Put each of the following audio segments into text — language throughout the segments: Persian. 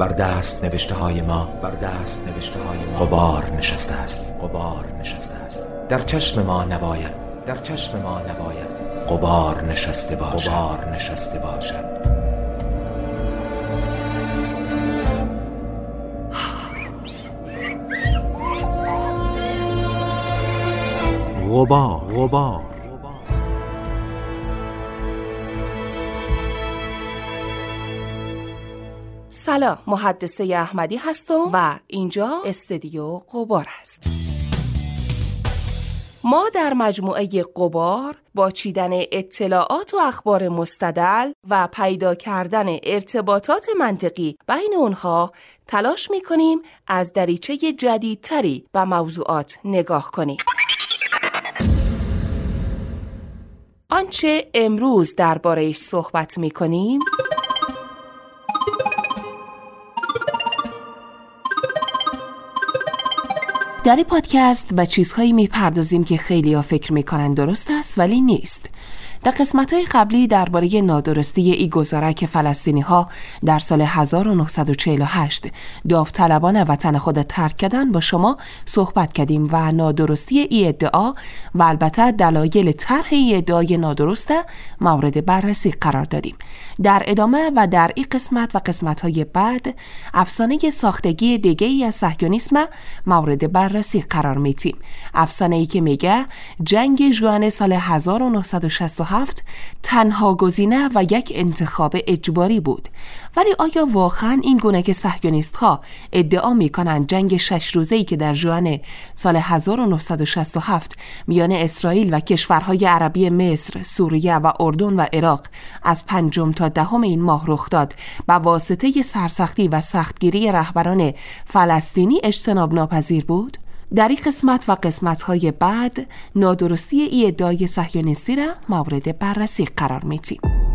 بر دست نوشته های ما غبار نشسته است. در چشم ما نباید غبار نشسته باشد. غبار. سلام، محدثه احمدی هستم و اینجا استودیو غبار است. ما در مجموعه غبار با چیدن اطلاعات و اخبار مستدل و پیدا کردن ارتباطات منطقی بین اونها تلاش می‌کنیم از دریچه جدیدتری به موضوعات نگاه کنیم. آنچه امروز درباره‌اش صحبت می‌کنیم در این پادکست به چیزهایی میپردازیم که خیلی‌ها فکر میکنن درست است ولی نیست. در قسمت‌های قبلی درباره نادرستی این گزاره که فلسطینی‌ها در سال 1948 داوطلبانه وطن خود ترک کردن با شما صحبت کردیم و نادرستی این ادعا و البته دلایل طرح این ادعای نادرست مورد بررسی قرار دادیم. در ادامه و در این قسمت و قسمت‌های بعد افسانه ساختگی دیگه‌ای از صهیونیسم مورد بررسی قرار می‌دیم. افسانه‌ای که میگه جنگ ژوئن سال 1967 تنها گزینه و یک انتخاب اجباری بود. ولی آیا واقعا این گونه که صهیونیست‌ها ادعا می‌کنند جنگ 6 روزه‌ای که در ژوئن سال 1967 میان اسرائیل و کشورهای عربی مصر، سوریه و اردن و عراق از 5 تا 10 این ماه رخ داد به واسطه سرسختی و سختگیری رهبران فلسطینی اجتناب ناپذیر بود؟ در این قسمت و قسمت‌های بعد نادرستی این ادعای صهیونیستی را مورد بررسی قرار می‌دیم.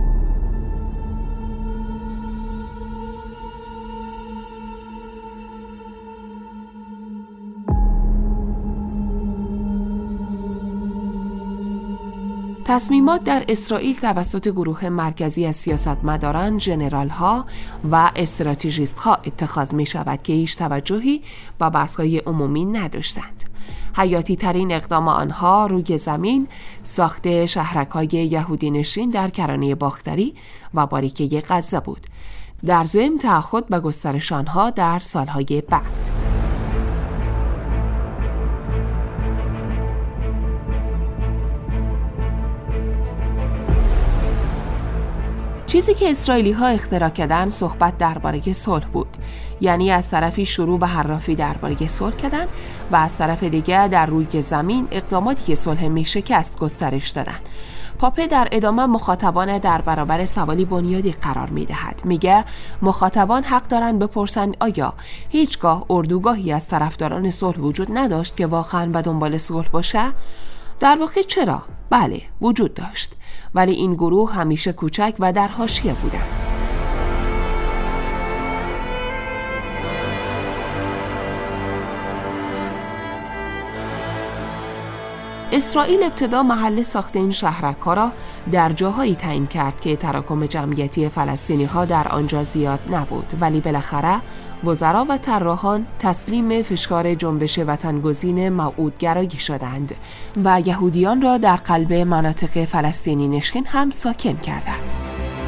تصمیمات در اسرائیل توسط گروه مرکزی از سیاستمداران، ژنرال‌ها و استراتژیست‌ها اتخاذ می‌شود که هیچ توجهی با بحث‌های عمومی نداشتند. حیاتی ترین اقدام آنها روی زمین ساخت شهرک‌های یهودی نشین در کرانه باختری و باریکه غزه بود. در ضمن تعهد به گسترش آنها در سالهای بعد. چیزی که اسرائیلی ها اختراع کردن صحبت درباره صلح بود. یعنی از طرفی شروع به حرافی درباره صلح کردن و از طرف دیگه در روی زمین اقداماتی که صلح می شکست گسترش دادن. پاپه در ادامه مخاطبان در برابر سوالی بنیادی قرار می دهد. میگه مخاطبان حق دارن بپرسند آیا هیچگاه اردوگاهی از طرفداران صلح وجود نداشت که واقعا به دنبال صلح باشه؟ در واقع چرا؟ بله، وجود داشت. ولی این گروه همیشه کوچک و در حاشیه بودند. اسرائیل ابتدا محل ساخت این شهرک‌ها را در جاهایی تعیین کرد که تراکم جمعیتی فلسطینی‌ها در آنجا زیاد نبود، ولی بالاخره وزرا و طراحان تسلیم فشار جنبش وطنگزین موعودگرایی شدند و یهودیان را در قلب مناطق فلسطینی نشین هم ساکن کردند.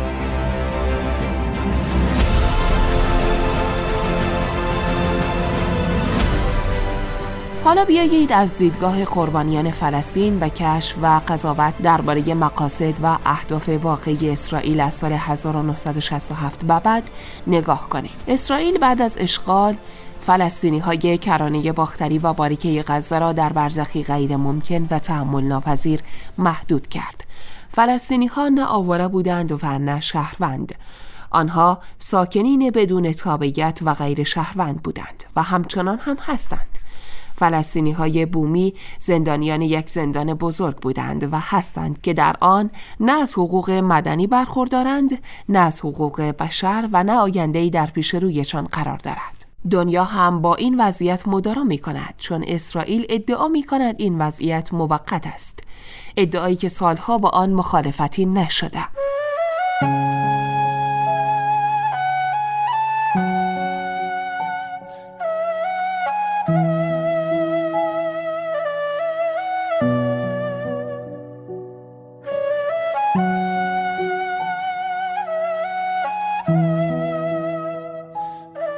حالا بیایید از دیدگاه قربانیان فلسطین به کشف و قضاوت درباره مقاصد و اهداف واقعی اسرائیل از سال 1967 به بعد نگاه کنیم. اسرائیل بعد از اشغال فلسطینی‌های کرانه باختری و باریکه غزه را در برزخی غیر ممکن و تحمل ناپذیر محدود کرد. فلسطینی‌ها نه آواره بودند و نه شهروند. آنها ساکنین بدون تابعیت و غیر شهروند بودند و همچنان هم هستند. فلسطینی‌های بومی زندانیان یک زندان بزرگ بودند و هستند که در آن نه از حقوق مدنی برخوردارند، نه از حقوق بشر و نه آینده‌ای در پیش رویشان قرار دارد. دنیا هم با این وضعیت مدارا می‌کند، چون اسرائیل ادعا می‌کند این وضعیت موقت است، ادعایی که سالها با آن مخالفتی نشده.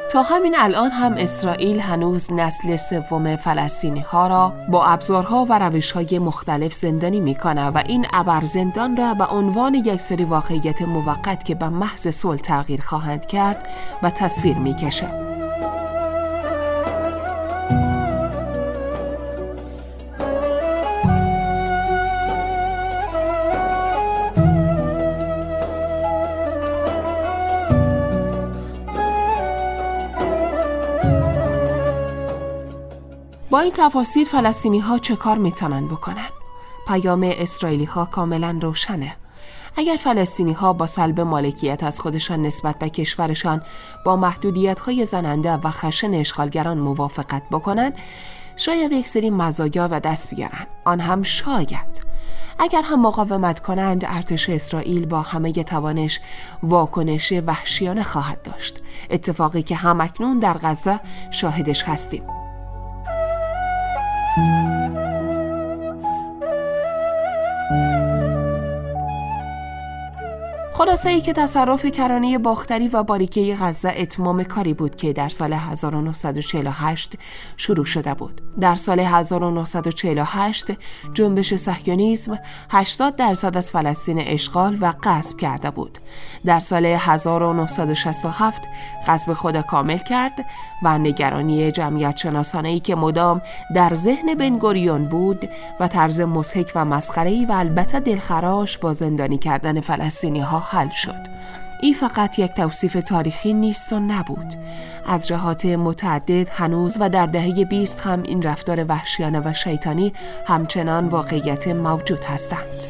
تا همین الان هم اسرائیل هنوز نسل سوم فلسطینی ها را با ابزارها و روش های مختلف زندانی می کنه و این ابرزندان را به عنوان یک سری واقعیت موقت که به محض صلح تغییر خواهند کرد و تصویر می کشه. با این تفاصیل فلسطینی ها چه کار میتونن بکنن؟ پیام اسرائیلی ها کاملا روشنه. اگر فلسطینی ها با سلب مالکیت از خودشان نسبت به کشورشان با محدودیت های زننده و خشن اشغالگران موافقت بکنن، شاید یک سری مزایا و دست بیارن. آن هم شاید. اگر هم مقاومت کنند، ارتش اسرائیل با همه توانش واکنش وحشیانه خواهد داشت. اتفاقی که همکنون در غزه شاهدش هستیم. خلاصه ای که تصرف کرانه باختری و باریکه غزه اتمام کاری بود که در سال 1948 شروع شده بود. در سال 1948 جنبش صهیونیسم 80% از فلسطین اشغال و غصب کرده بود. در سال 1967 غصب خود کامل کرد و نگرانی جمعیت شناسانه‌ای که مدام در ذهن بنگوریون بود و طرز مضحک و مسخره‌ای و البته دلخراش با زندانی کردن فلسطینی‌ها حل شد. این فقط یک توصیف تاریخی نیست و نبود. از جهات متعدد هنوز و در دهه 20 هم این رفتار وحشیانه و شیطانی همچنان واقعیت موجود هستند.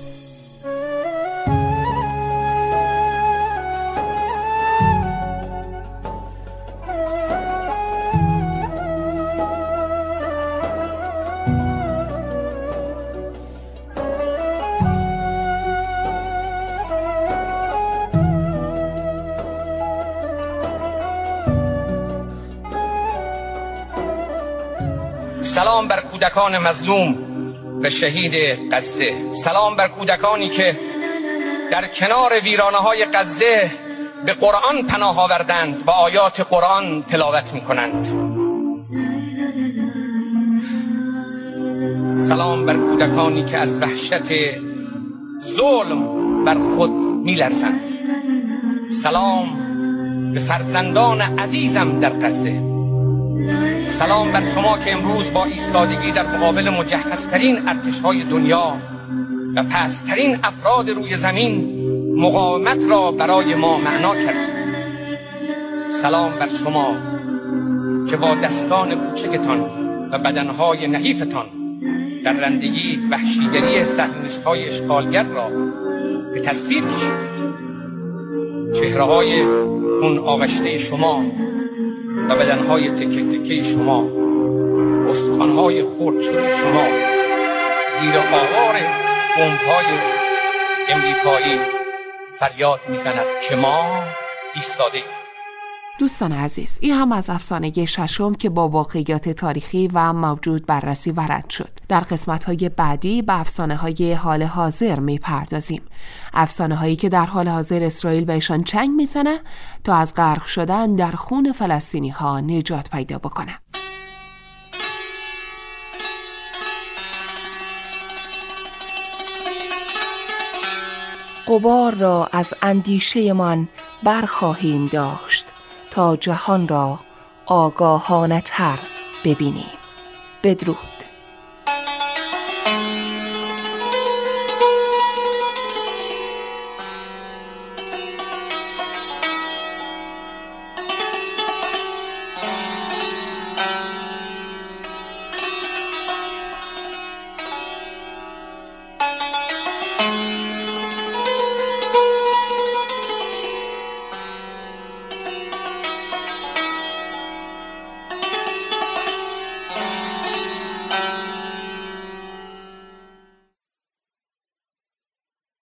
سلام بر کودکان مظلوم و شهید غزه. سلام بر کودکانی که در کنار ویرانه‌های غزه به قرآن پناه آوردند و آیات قرآن تلاوت می‌کنند. سلام بر کودکانی که از وحشت ظلم بر خود می‌لرزند. سلام به فرزندان عزیزم در غزه. سلام بر شما که امروز با ایستادگی در مقابل مجهزترین ارتش‌های دنیا و پست‌ترین افراد روی زمین مقاومت را برای ما معنا کردید. سلام بر شما که با دستان کوچکتان و بدنهای نحیفتان در رندگی وحشیگری صهیونیست‌های اشغالگر را به تصویر کشیدید. چهره‌های خون آغشته شما و بدنهای تکه تکه شما، استخوان‌های خرد شده شما زیر آوار بمب‌های امریکایی فریاد می‌زند که ما ایستاده‌ایم. دوستان عزیز، این هم از افسانه ششم که با واقعیات تاریخی و موجود بررسی و رد شد. در قسمت‌های بعدی به افسانه‌های حال حاضر می‌پردازیم. افسانه‌هایی که در حال حاضر اسرائیل بهشان چنگ می‌زنه تا از غرق شدن در خون فلسطینی‌ها نجات پیدا بکنه. غبار را از اندیشه‌مان برخواهیم داشت تا جهان را آگاهانه تر ببینیم. بدرود.